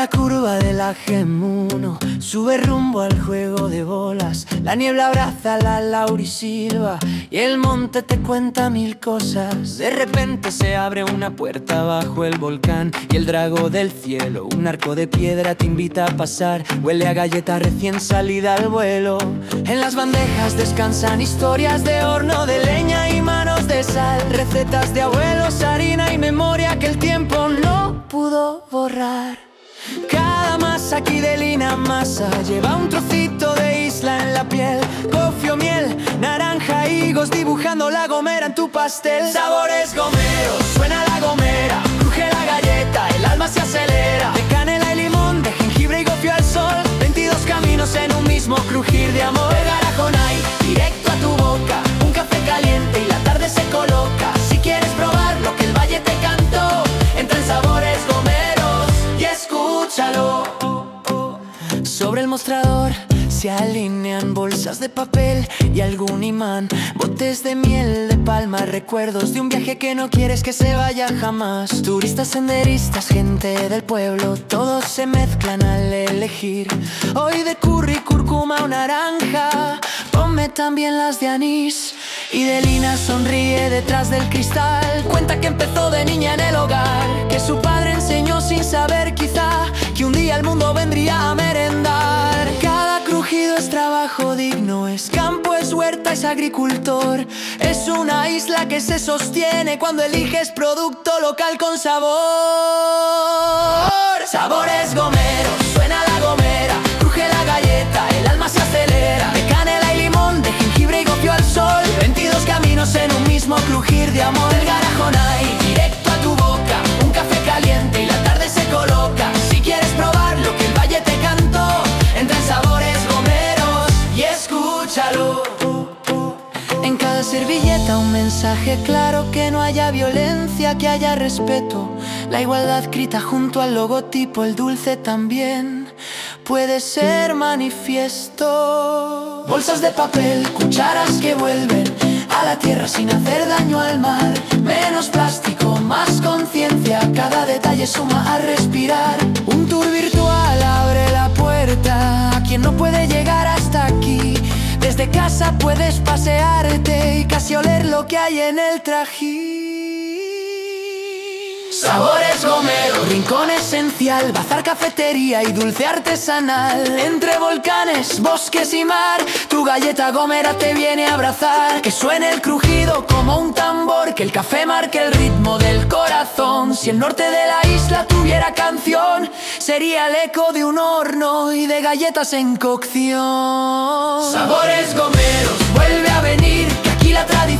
la curva del Agemuno, sube rumbo al juego de bolas. La niebla abraza la laurisilva y el monte te cuenta mil cosas. De repente se abre una puerta bajo el volcán y el drago del cielo, un arco de piedra, te invita a pasar. Huele a galleta recién salida al vuelo. En las bandejas descansan historias de horno de leña y manos de sal, recetas de abuelos, harina y memoria que el tiempo no pudo borrar. Cada masa aquí de lina masa lleva un trocito de isla en la piel. Cofio, miel, naranja, higos, dibujando la gomera en tu pastel. Sabores gomeros, suena la gomera, cruje la galleta, el alma se acelera. De canela y limón, de jengibre y gofio al sol, 22 caminos en un mismo crujir de amor. El Garajonay, directo a tu boca, un café caliente y la tarde se coloca. Si quieres probar lo que el valle te cantó, entra en Sabores Gomeros y escúchalo. Sobre el mostrador se alinean bolsas de papel y algún imán, botes de miel de palma, recuerdos de un viaje que no quieres que se vaya jamás. Turistas, senderistas, gente del pueblo, todos se mezclan al elegir. Hoy de curry, cúrcuma o naranja, ponme también las de anís. Y de lina sonríe detrás del cristal, cuenta que empezó de niña en el hogar, que su padre enseñó sin saber quizá que un día el mundo vendría a merendar. Cada crujido es trabajo digno, es campo, es huerta, es agricultor. Es una isla que se sostiene cuando eliges producto local con sabor. Sabores Gomeros, suena la gomera, cruje la galleta, el alma se acelera. De canela y limón, de jengibre y gofio al sol, 22 caminos en un mismo crujir de amor. El Garajonay, directo a tu boca, un café caliente y la tarde se coloca. Si quieres probar lo que el valle te cantó, entra en Sabores Gomeros y escúchalo. En cada servilleta un mensaje claro, que no haya violencia, que haya respeto. La igualdad grita junto al logotipo, el dulce también puede ser manifiesto. Bolsas de papel, cucharas que vuelven a la tierra sin hacer daño al mar. Menos plástico, más conciencia, cada detalle suma a respirar. Un tour virtual abre la puerta a quien no puede llegar hasta aquí. Desde casa puedes pasearte y casi oler lo que hay en el trajín. Sabores Gomeros, rincón esencial, bazar, cafetería y dulce artesanal. Entre volcanes, bosques y mar, tu galleta gomera te viene a abrazar. Que suene el crujido como un tambor, que el café marque el ritmo del corazón. Si el norte de la isla tuviera canción, sería el eco de un horno y de galletas en cocción. Sabores Gomeros, vuelve a venir, que aquí la tradición